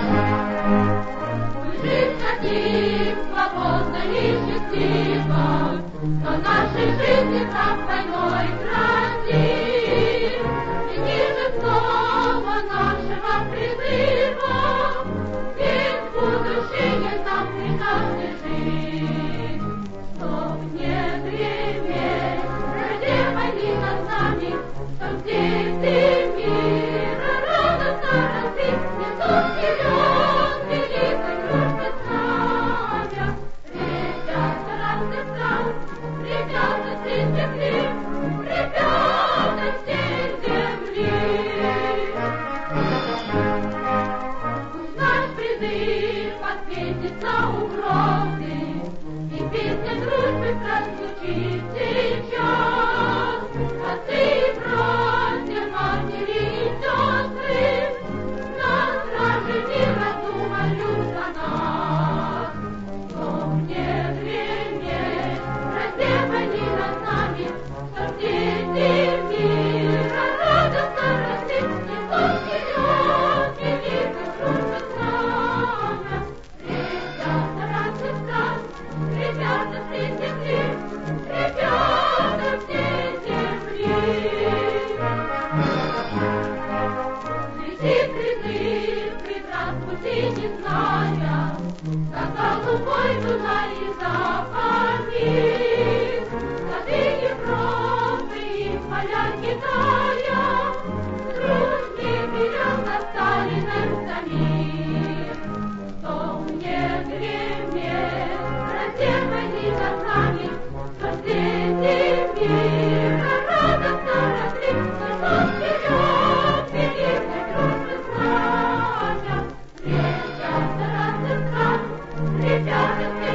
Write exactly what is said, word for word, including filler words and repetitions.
Жизнь одним свободна и счастлива, но нашей жизни враг войной грозит. И ниже снова нашего призыва, ведь будущее нам принадлежит. Чтоб не греметь, ради войны над нами, чтоб дети мира радостно росли, несут вперед великой дружбы знамя. Ребята разных стран, ребята всей земли, ребята всей земли. Пусть наш призыв ответит на угрозы, и песня дружбы прозвучит сейчас. Отцы и братья, матери и сестры, на страже мира думают за нас. Чтоб не греметь, раздевани над нами, чтоб дети мира радостно росли, несут вперед великой дружбы знамя. Ребята разных стран, ребята всей земли, ребята всей земли. Летит призыв, преград пути не зная, за голубой Дунай и за Памир, сады Европы и поля Китая, в дружбе берем за Сталиным за мир. Чтоб не греметь, раздевани над нами, чтоб дети мира радостно росли, несут вперед великой дружбы знамя. Ребята разных стран, ребята всей